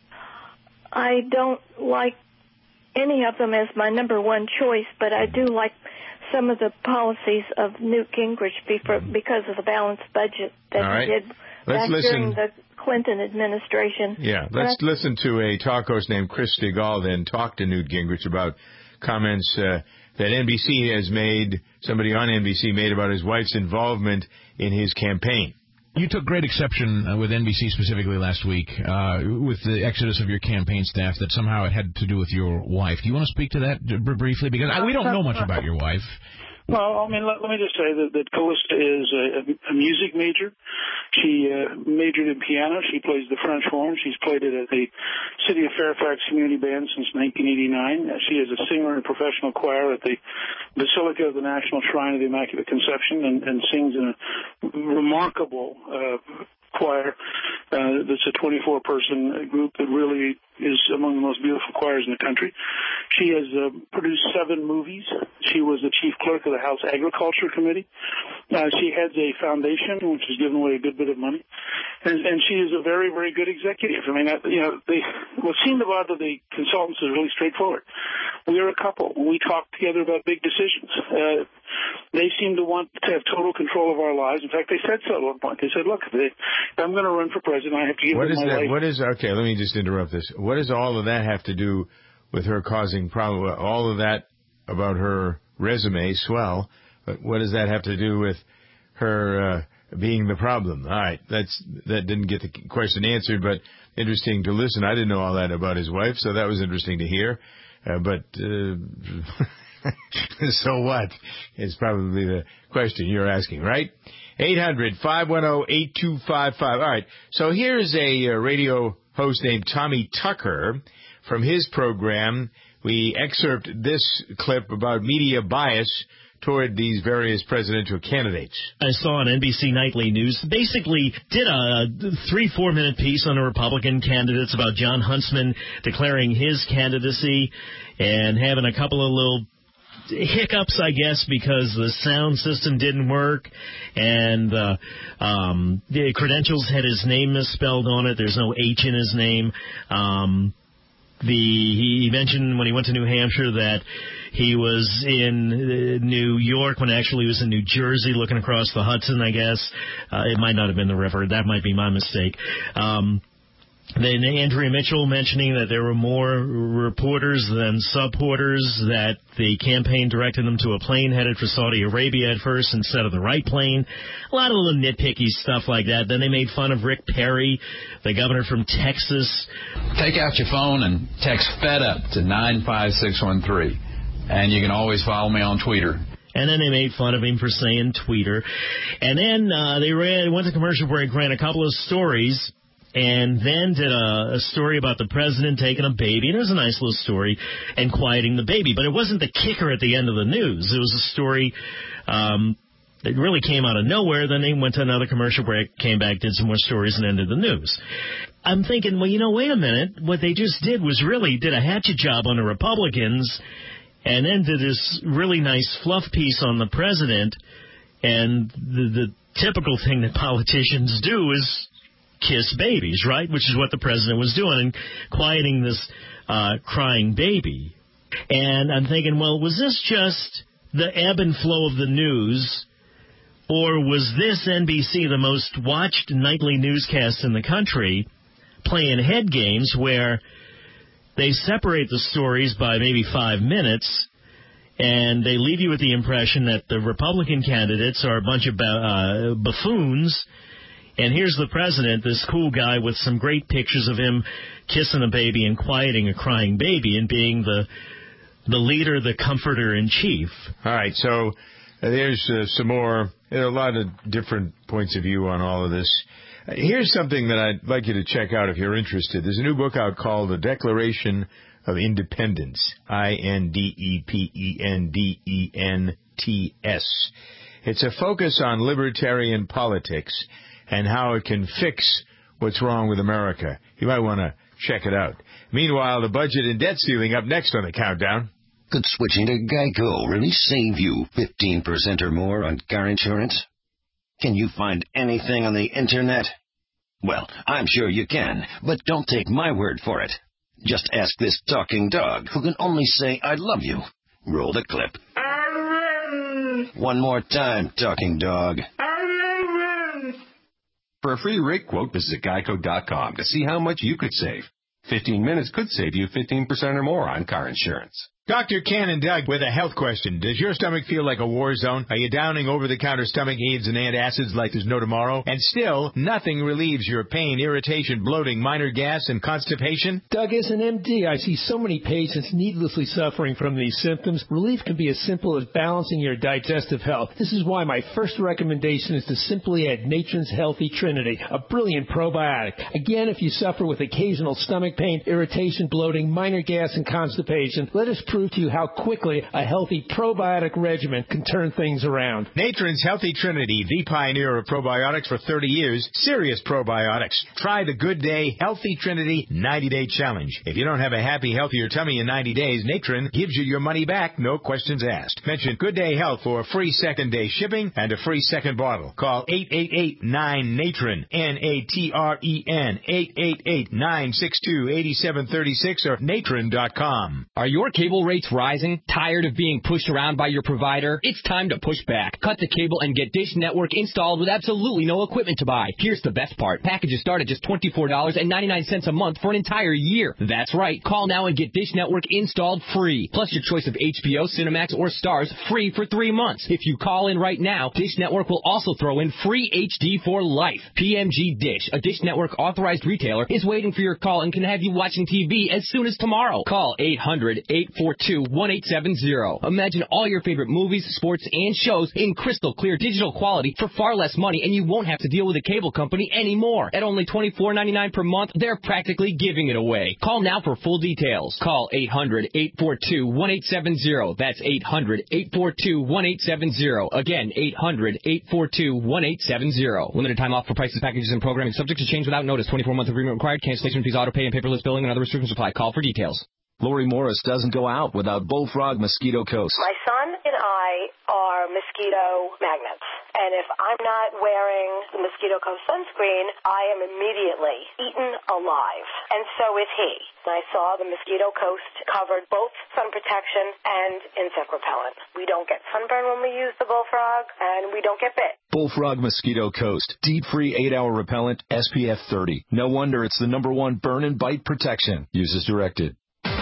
I don't like any of them as my number one choice, but I do like some of the policies of Newt Gingrich because of the balanced budget that right. he did Let's back listen. during the Clinton administration. Yeah, let's I, listen to a talk host named Chris Stigall then talk to Newt Gingrich about comments uh, that N B C has made, somebody on N B C made about his wife's involvement in his campaign. You took great exception uh, with N B C specifically last week uh, with the exodus of your campaign staff that somehow it had to do with your wife. Do you want to speak to that b- briefly? Because I, we don't know much about your wife. Well, I mean, let, let me just say that, that Callista is a, a music major. She uh, majored in piano. She plays the French horn. She's played it at the City of Fairfax Community Band since nineteen eighty-nine. Uh, she is a singer in a professional choir at the Basilica of the National Shrine of the Immaculate Conception and, and sings in a remarkable uh, choir. Uh, that's a twenty-four person group that really is among the most beautiful choirs in the country. She has uh, produced seven movies. She was the chief clerk of the House Agriculture Committee. Uh, she heads a foundation, which has given away a good bit of money. And, and she is a very, very good executive. I mean, uh, you know, they, what seemed about the consultants is really straightforward. We are a couple. We talk together about big decisions. Uh, they seem to want to have total control of our lives. In fact, they said so at one point. They said, look, if, they, if I'm going to run for president, I have to give what them is my that, life. What is, okay, let me just interrupt this. What does all of that have to do with her causing problem? All of that about her resume, swell, but what does that have to do with her uh, being the problem? All right, that's that didn't get the question answered, but interesting to listen. I didn't know all that about his wife, so that was interesting to hear. Uh, but uh, so what is probably the question you're asking, right? eight hundred, five one zero, eight two five five. All right, so here's a uh, radio host named Tommy Tucker. From his program, we excerpt this clip about media bias toward these various presidential candidates. I saw on N B C Nightly News, basically did a three, four minute piece on the Republican candidates about John Huntsman declaring his candidacy and having a couple of little hiccups, I guess, because the sound system didn't work and uh, um, the credentials had his name misspelled on it. There's no H in his name. Um, the he mentioned when he went to New Hampshire that he was in New York when actually he was in New Jersey looking across the Hudson, I guess. Uh, it might not have been the river. That might be my mistake. Um Then Andrea Mitchell mentioning that there were more reporters than supporters, that the campaign directed them to a plane headed for Saudi Arabia at first instead of the right plane. A lot of little nitpicky stuff like that. Then they made fun of Rick Perry, the governor from Texas. Take out your phone and text Fed Up to nine five six one three. And you can always follow me on Twitter. And then they made fun of him for saying Tweeter. And then uh, they ran, went to commercial break, ran a couple of stories, and then did a, a story about the president taking a baby. And it was a nice little story, and quieting the baby. But it wasn't the kicker at the end of the news. It was a story um, that really came out of nowhere. Then they went to another commercial break, came back, did some more stories, and ended the news. I'm thinking, well, you know, wait a minute. What they just did was really did a hatchet job on the Republicans, and then did this really nice fluff piece on the president. And the, the typical thing that politicians do is kiss babies, right? Which is what the president was doing, and quieting this uh, crying baby. And I'm thinking, well, was this just the ebb and flow of the news, or was this N B C, the most watched nightly newscast in the country, playing head games where they separate the stories by maybe five minutes, and they leave you with the impression that the Republican candidates are a bunch of uh, buffoons, and here's the president, this cool guy with some great pictures of him kissing a baby and quieting a crying baby and being the the leader, the comforter in chief. All right, so uh, there's uh, some more. There are a lot of different points of view on all of this. Uh, here's something that I'd like you to check out if you're interested. There's a new book out called The Declaration of Independence, I N D E P E N D E N T S. It's a focus on libertarian politics and how it can fix what's wrong with America. You might want to check it out. Meanwhile, the budget and debt ceiling up next on the countdown. Could switching to Geico really save you fifteen percent or more on car insurance? Can you find anything on the internet? Well, I'm sure you can, but don't take my word for it. Just ask this talking dog who can only say, I love you. Roll the clip. One more time, talking dog. For a free rate quote, visit geico dot com to see how much you could save. fifteen minutes could save you fifteen percent or more on car insurance. Doctor Ken and Doug with a health question. Does your stomach feel like a war zone? Are you downing over-the-counter stomach aids and antacids like there's no tomorrow? And still, nothing relieves your pain, irritation, bloating, minor gas, and constipation? Doug, as an M D, I see so many patients needlessly suffering from these symptoms. Relief can be as simple as balancing your digestive health. This is why my first recommendation is to simply add Natron's Healthy Trinity, a brilliant probiotic. Again, if you suffer with occasional stomach pain, irritation, bloating, minor gas, and constipation, let us prove to you how quickly a healthy probiotic regimen can turn things around. Natron's Healthy Trinity, the pioneer of probiotics for thirty years, serious probiotics. Try the Good Day Healthy Trinity ninety-day challenge. If you don't have a happy, healthier tummy in ninety days, Natron gives you your money back, no questions asked. Mention Good Day Health for a free second-day shipping and a free second bottle. Call eight eight eight nine Natron, N A T R E N, eight eight eight nine six two eight seven three six or natron dot com. Are your cable rates rising? Tired of being pushed around by your provider? It's time to push back. Cut the cable and get Dish Network installed with absolutely no equipment to buy. Here's the best part. Packages start at just twenty-four dollars and ninety-nine cents a month for an entire year. That's right. Call now and get Dish Network installed free. Plus your choice of H B O, Cinemax, or Stars free for three months. If you call in right now, Dish Network will also throw in free H D for life. P M G Dish, a Dish Network authorized retailer, is waiting for your call and can have you watching T V as soon as tomorrow. Call eight hundred eight four two one eight seven zero. Imagine all your favorite movies, sports, and shows in crystal clear digital quality for far less money, and you won't have to deal with a cable company anymore. At only twenty-four ninety-nine per month, they're practically giving it away. Call now for full details. Call eight hundred eight four two one eight seven zero. That's eight hundred eight four two one eight seven zero. Again, eight hundred eight four two one eight seven zero. Limited time offer, prices, packages, and programming subject to change without notice. twenty-four month agreement required. Cancellation fees, auto pay, and paperless billing and other restrictions apply. Call for details. Lori Morris doesn't go out without Bullfrog Mosquito Coast. My son and I are mosquito magnets. And if I'm not wearing the Mosquito Coast sunscreen, I am immediately eaten alive. And so is he. I saw the Mosquito Coast covered both sun protection and insect repellent. We don't get sunburn when we use the Bullfrog, and we don't get bit. Bullfrog Mosquito Coast. Deep-free eight hour repellent, S P F thirty. No wonder it's the number one burn and bite protection. Use as directed.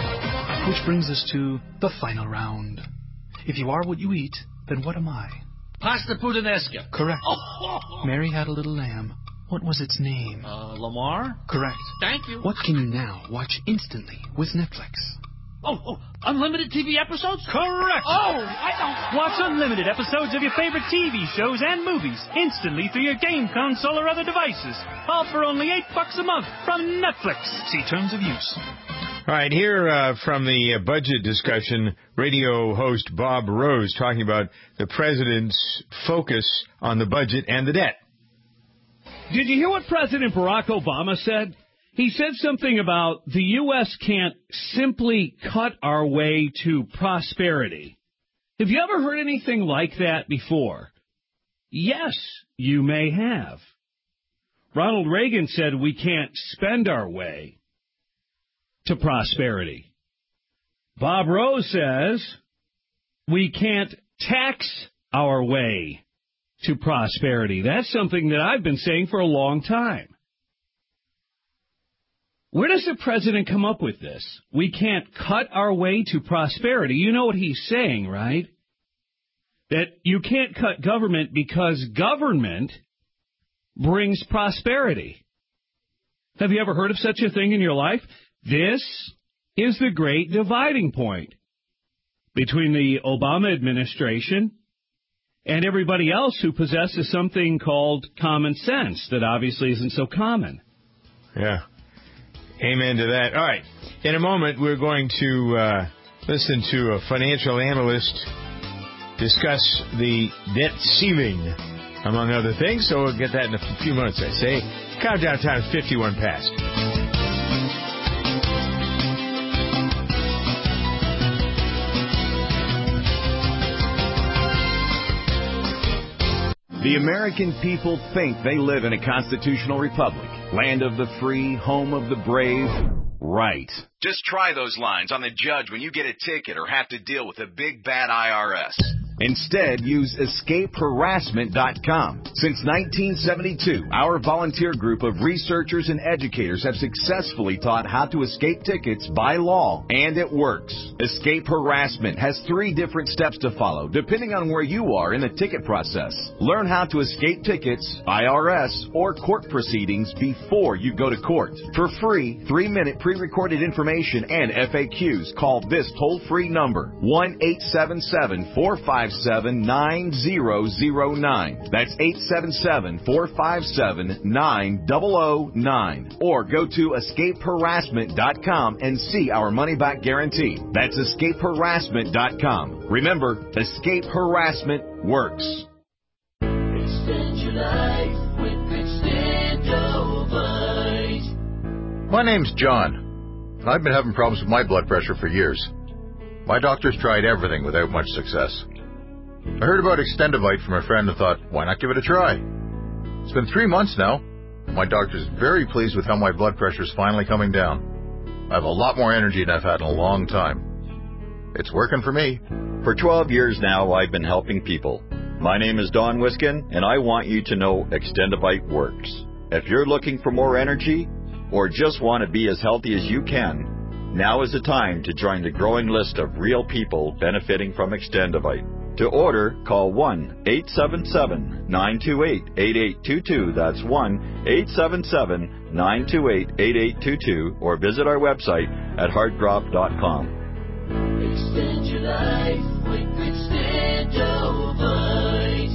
Which brings us to the final round. If you are what you eat, then what am I? Pasta puttanesca. Correct. Oh. Mary had a little lamb. What was its name? Uh, Lamar? Correct. Thank you. What can you now watch instantly with Netflix? Oh, oh, unlimited T V episodes? Correct. Oh, I don't... Watch unlimited episodes of your favorite T V shows and movies instantly through your game console or other devices. All for only eight bucks a month from Netflix. See terms of use. All right, here uh, from the uh, budget discussion, radio host Bob Rose talking about the president's focus on the budget and the debt. Did you hear what President Barack Obama said? He said something about the U S can't simply cut our way to prosperity. Have you ever heard anything like that before? Yes, you may have. Ronald Reagan said we can't spend our way to prosperity. Bob Rose says we can't tax our way to prosperity. That's something that I've been saying for a long time. Where does the president come up with this? We can't cut our way to prosperity. You know what he's saying, right? That you can't cut government because government brings prosperity. Have you ever heard of such a thing in your life? This is the great dividing point between the Obama administration and everybody else who possesses something called common sense that obviously isn't so common. Yeah. Amen to that. All right. In a moment, we're going to uh, listen to a financial analyst discuss the debt ceiling, among other things. So we'll get that in a few minutes, I say. Countdown time is fifty-one past. The American people think they live in a constitutional republic, land of the free, home of the brave. Right. Just try those lines on the judge when you get a ticket or have to deal with a big bad I R S. Instead, use escape harassment dot com. Since nineteen seventy-two, our volunteer group of researchers and educators have successfully taught how to escape tickets by law, and it works. Escape Harassment has three different steps to follow, depending on where you are in the ticket process. Learn how to escape tickets, I R S, or court proceedings before you go to court. For free, three-minute pre-recorded information and F A Qs, call this toll-free number, one eight seven seven, four five seven, nine zero zero nine. That's eight seven seven, four five seven, nine zero zero nine. Or go to escape harassment dot com and see our money-back guarantee. That's escape harassment dot com. Remember, Escape Harassment works. Extend your life with Extendovite. My name's John. I've been having problems with my blood pressure for years. My doctor's tried everything without much success. I heard about Extendovite from a friend and thought, why not give it a try? It's been three months now. My doctor's very pleased with how my blood pressure's finally coming down. I have a lot more energy than I've had in a long time. It's working for me. For twelve years now, I've been helping people. My name is Don Wiskin, and I want you to know Extendovite works. If you're looking for more energy, or just want to be as healthy as you can, now is the time to join the growing list of real people benefiting from Extendovite. To order, call one eight seven seven, nine two eight, eight eight two two. That's one eight seven seven, nine two eight, eight eight two two, or visit our website at heartdrop dot com. Extend your life with Extendovite.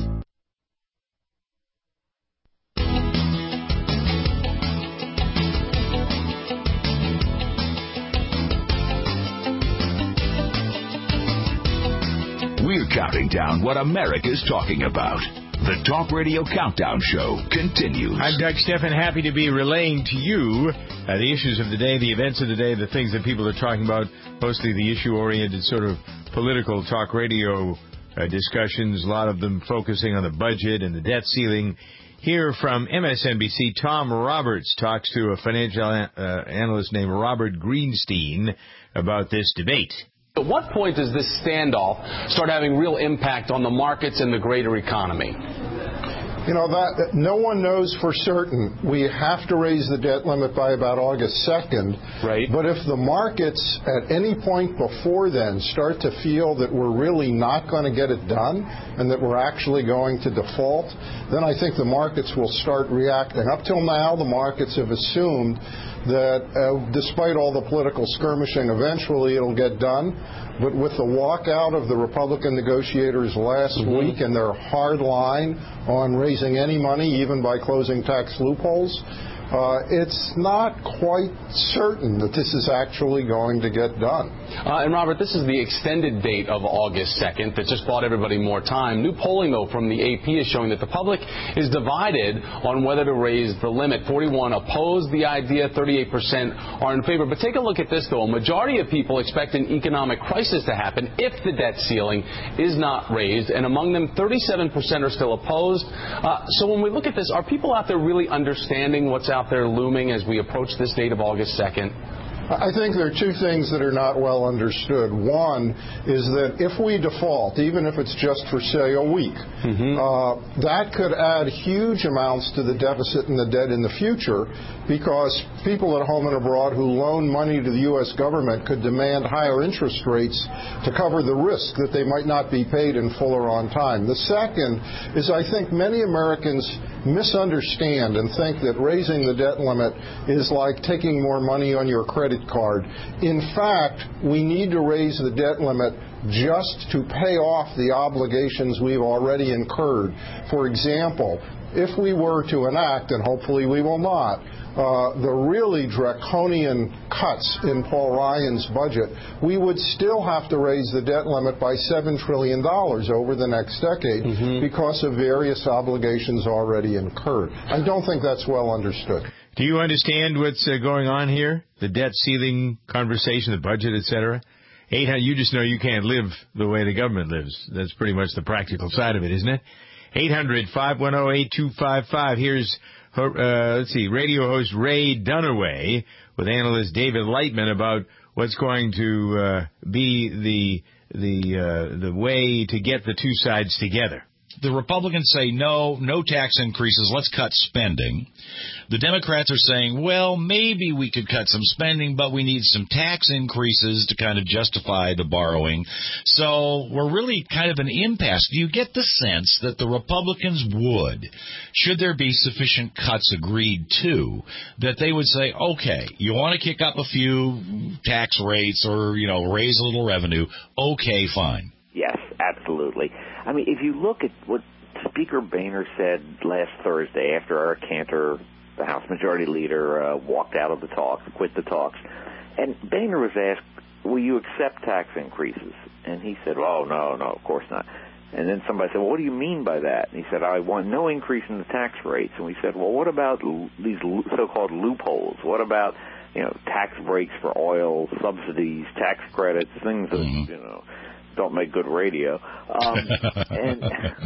We're counting down what America's talking about. The Talk Radio Countdown Show continues. I'm Doug Steffen, happy to be relaying to you uh, the issues of the day, the events of the day, the things that people are talking about, mostly the issue-oriented sort of political talk radio uh, discussions, a lot of them focusing on the budget and the debt ceiling. Here from M S N B C, Tom Roberts talks to a financial uh, analyst named Robert Greenstein about this debate. At what point does this standoff start having real impact on the markets and the greater economy? You know, that no one knows for certain. We have to raise the debt limit by about August second. Right. But if the markets at any point before then start to feel that we're really not going to get it done and that we're actually going to default, then I think the markets will start reacting. Up till now, the markets have assumed that uh, despite all the political skirmishing, eventually it'll get done. But with the walkout of the Republican negotiators last mm-hmm. week and their hard line on raising any money, even by closing tax loopholes, uh, it's not quite certain that this is actually going to get done. Uh, and Robert, this is the extended date of August second that just bought everybody more time. New polling, though, from the A P is showing that the public is divided on whether to raise the limit. forty-one oppose the idea, thirty-eight percent are in favor. But take a look at this, though. A majority of people expect an economic crisis to happen if the debt ceiling is not raised. And among them, thirty-seven percent are still opposed. Uh, so when we look at this, are people out there really understanding what's out there looming as we approach this date of August second? I think there are two things that are not well understood. One is that if we default, even if it's just for, say, a week, mm-hmm. uh, that could add huge amounts to the deficit and the debt in the future because people at home and abroad who loan money to the U S government could demand higher interest rates to cover the risk that they might not be paid in full or on time. The second is I think many Americans misunderstand and think that raising the debt limit is like taking more money on your credit card. In fact, we need to raise the debt limit just to pay off the obligations we've already incurred. For example, if we were to enact, and hopefully we will not, uh, the really draconian cuts in Paul Ryan's budget, we would still have to raise the debt limit by seven trillion dollars over the next decade mm-hmm. because of various obligations already incurred. I don't think that's well understood. Do you understand what's uh, going on here? The debt ceiling conversation, the budget, et cetera? eight hundred, you just know you can't live the way the government lives. That's pretty much the practical side of it, isn't it? eight hundred, five one zero, eight two five five. Here's, uh, let's see, radio host Ray Dunaway with analyst David Lightman about what's going to uh, be the the uh, the way to get the two sides together. The Republicans say no, no tax increases, let's cut spending. The Democrats are saying, well, maybe we could cut some spending, but we need some tax increases to kind of justify the borrowing. So we're really kind of an impasse. Do you get the sense that the Republicans would, should there be sufficient cuts agreed to, that they would say, okay, you want to kick up a few tax rates or, you know, raise a little revenue, okay, fine. Yes, absolutely. I mean, if you look at what Speaker Boehner said last Thursday after Eric Cantor, the House Majority Leader, uh, walked out of the talks, quit the talks, and Boehner was asked, will you accept tax increases? And he said, oh, no, no, of course not. And then somebody said, well, what do you mean by that? And he said, I want no increase in the tax rates. And we said, well, what about l- these l- so-called loopholes? What about, you know, tax breaks for oil, subsidies, tax credits, things that, mm-hmm. you know, don't make good radio. Um, and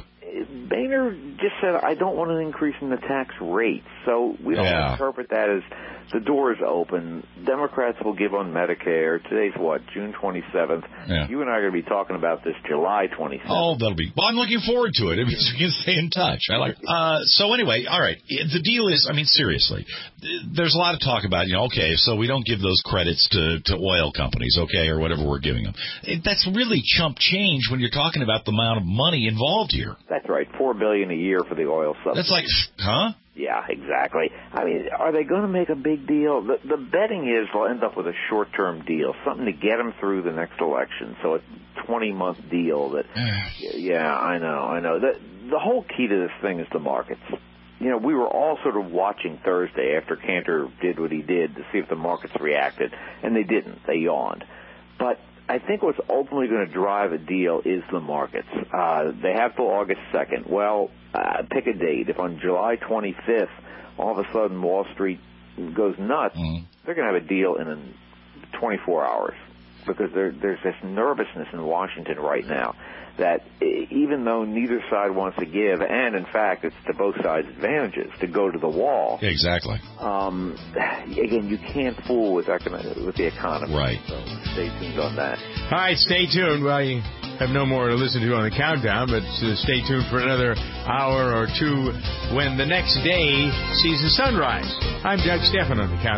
Boehner just said, I don't want an increase in the tax rate. So we don't yeah. interpret that as the door is open. Democrats will give on Medicare. Today's what, June twenty-seventh? Yeah. You and I are going to be talking about this July twenty-seventh. Oh, that'll be, well, I'm looking forward to it. It means we can stay in touch. I like. Uh, so anyway, all right. The deal is, I mean, seriously, there's a lot of talk about, you know, okay, so we don't give those credits to, to oil companies, okay, or whatever we're giving them. That's really chump change when you're talking about the amount of money involved here. That's right, four billion dollars a year for the oil subsidies. That's like, huh? Yeah, exactly. I mean, are they going to make a big deal? The, the betting is they'll end up with a short-term deal, something to get them through the next election. So a twenty-month deal that, yeah, I know, I know. The, the whole key to this thing is the markets. You know, we were all sort of watching Thursday after Cantor did what he did to see if the markets reacted, and they didn't. They yawned. But I think what's ultimately going to drive a deal is the markets. Uh, they have till August second. Well, uh, pick a date. If on July twenty-fifth, all of a sudden Wall Street goes nuts, mm-hmm. they're going to have a deal in twenty-four hours because there, there's this nervousness in Washington right now that even though neither side wants to give, and in fact it's to both sides' advantages to go to the wall. Exactly. Um, again, you can't fool with, econ- with the economy. Right. So stay tuned on that. All right, stay tuned. Well, you have no more to listen to on the countdown, but uh, stay tuned for another hour or two when the next day sees the sunrise. I'm Doug Stephan on the countdown.